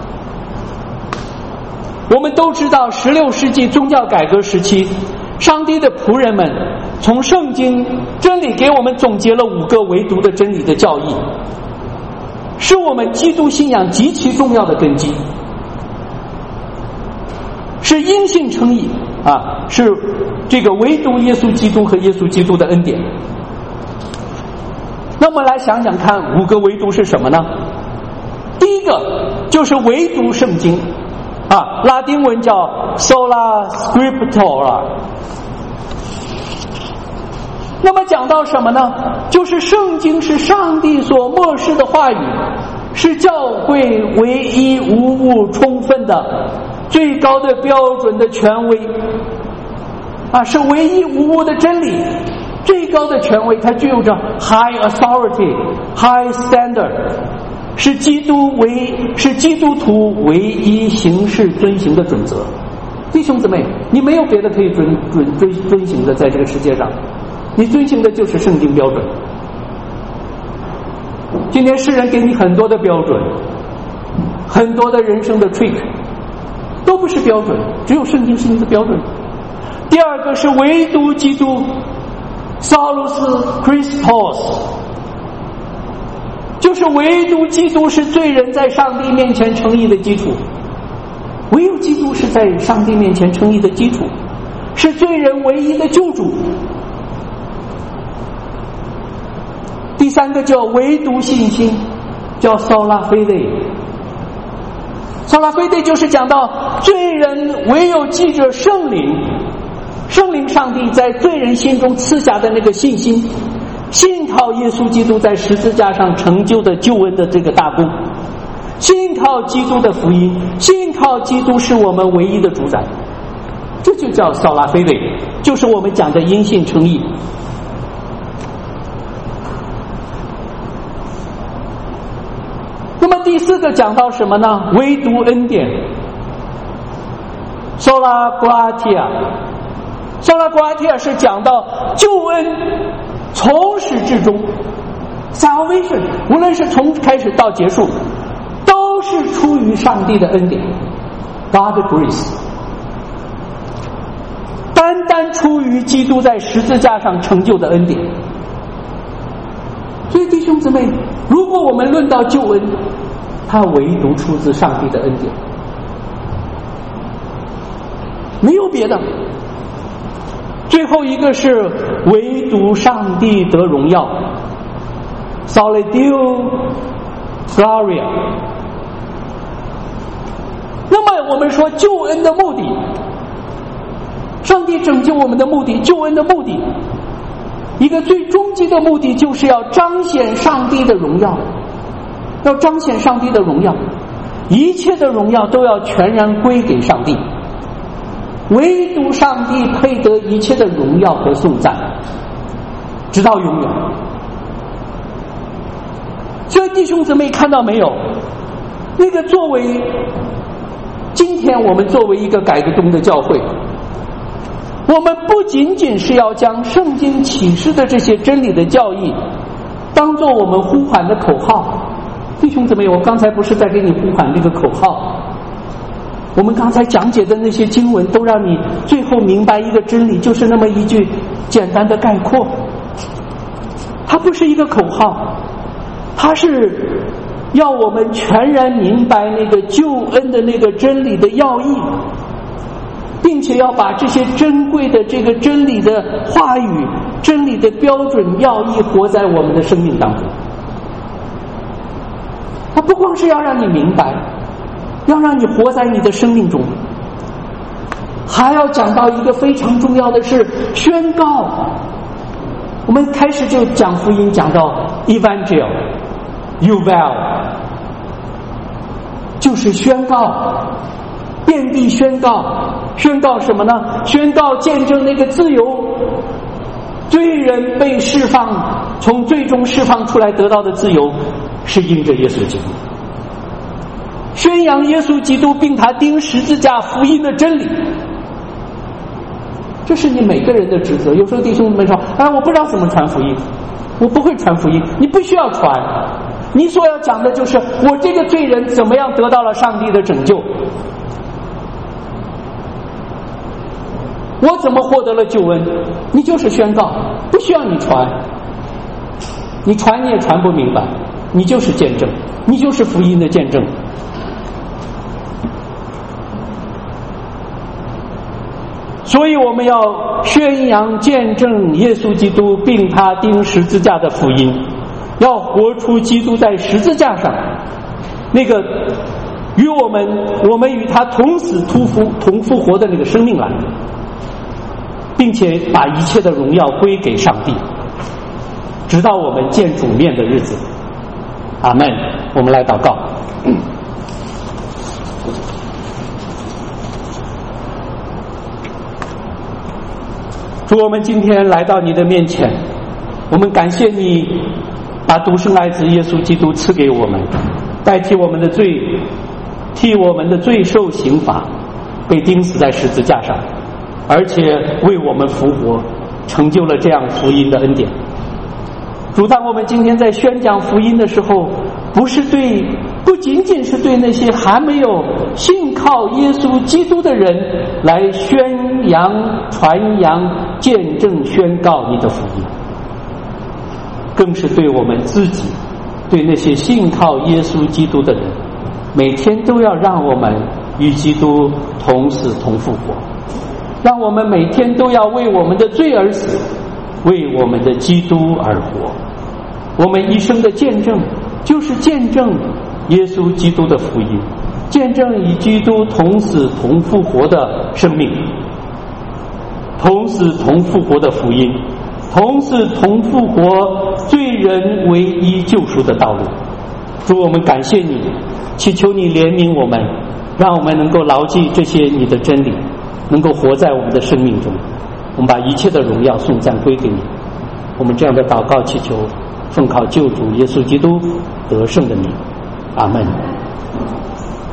我们都知道16世纪宗教改革时期，上帝的仆人们从圣经真理给我们总结了5个唯独的真理的教义，是我们基督信仰极其重要的根基，是因信称义啊，是这个唯独耶稣基督和耶稣基督的恩典。那我们来想想看5个唯独是什么呢？第一个就是唯独圣经啊，拉丁文叫 sola scriptura。那么讲到什么呢？就是圣经是上帝所默示的话语，是教会唯一无误充分的最高的标准的权威啊，是唯一无误的真理，最高的权威，它具有着 high authority high standard， 是基督徒唯一行事遵行的准则。弟兄姊妹，你没有别的可以遵行的，在这个世界上你遵行的就是圣经标准。今天世人给你很多的标准，很多的人生的 trick， 都不是标准，只有圣经是你的标准。第二个是唯独基督 Solus Christos， 就是唯独基督是罪人在上帝面前称义的基础，唯有基督是在上帝面前称义的基础，是罪人唯一的救主， 第三个叫唯独信心，叫sola fide。sola fide就是讲到罪人唯有记着圣灵上帝在罪人心中赐下的那个信心，信靠耶稣基督在十字架上成就的救恩的这个大功，信靠基督的福音，信靠基督是我们唯一的主宰，这就叫sola fide，就是我们讲的因信称义。那么第四个讲到什么呢？唯独恩典 sola gratia。sola gratia 是讲到救恩从始至终 salvation， 无论是从开始到结束都是出于上帝的恩典 God grace， 单单出于基督在十字架上成就的恩典。所以弟兄姊妹，如果我们论到救恩，它唯独出自上帝的恩典，没有别的。最后一个是唯独上帝得荣耀 Soli Deo Gloria。 那么我们说救恩的目的，上帝拯救我们的目的，救恩的目的，一个最终极的目的就是要彰显上帝的荣耀，要彰显上帝的荣耀，一切的荣耀都要全然归给上帝，唯独上帝配得一切的荣耀和颂赞，直到永远。所以弟兄姊妹看到没有，那个作为今天我们作为一个改革中的教会，我们不仅仅是要将圣经启示的这些真理的教义当作我们呼喊的口号。弟兄姊妹，我刚才不是在给你呼喊那个口号，我们刚才讲解的那些经文都让你最后明白一个真理，就是那么一句简单的概括。它不是一个口号，它是要我们全然明白那个救恩的那个真理的要义，并且要把这些珍贵的这个真理的话语、真理的标准要义活在我们的生命当中。它不光是要让你明白，要让你活在你的生命中，还要讲到一个非常重要的是宣告。我们开始就讲福音，讲到 Evangel Uvel， 就是宣告，遍地宣告。宣告什么呢？宣告见证那个自由，罪人被释放，从罪中释放出来得到的自由是因着耶稣基督，宣扬耶稣基督并他钉十字架福音的真理，这是你每个人的职责。有时候弟兄们说，我不知道怎么传福音，我不会传福音。你不需要传，你所要讲的就是我这个罪人怎么样得到了上帝的拯救，我怎么获得了救恩，你就是宣告，不需要你传，你传你也传不明白，你就是见证，你就是福音的见证。所以我们要宣扬见证耶稣基督并他钉十字架的福音，要活出基督在十字架上那个与我们与他同死同复活的那个生命来，并且把一切的荣耀归给上帝，直到我们见主面的日子。阿们。我们来祷告。主，我们今天来到你的面前，我们感谢你把独生爱子耶稣基督赐给我们，代替我们的罪，替我们的罪受刑罚，被钉死在十字架上，而且为我们复活，成就了这样福音的恩典。主，当我们今天在宣讲福音的时候，不仅仅是对那些还没有信靠耶稣基督的人来宣扬、传扬、见证、宣告你的福音，更是对我们自己，对那些信靠耶稣基督的人，每天都要让我们与基督同死同复活，让我们每天都要为我们的罪而死，为我们的基督而活。 我们一生的见证就是见证耶稣基督的福音，见证与基督同死同复活的生命，同死同复活的福音，同死同复活罪人唯一救赎的道路。主，我们感谢你，祈求你怜悯我们，让我们能够牢记这些你的真理，能够活在我们的生命中。我们把一切的荣耀颂赞归给你。我们这样的祷告祈求，奉靠救主耶稣基督得胜的名，阿门。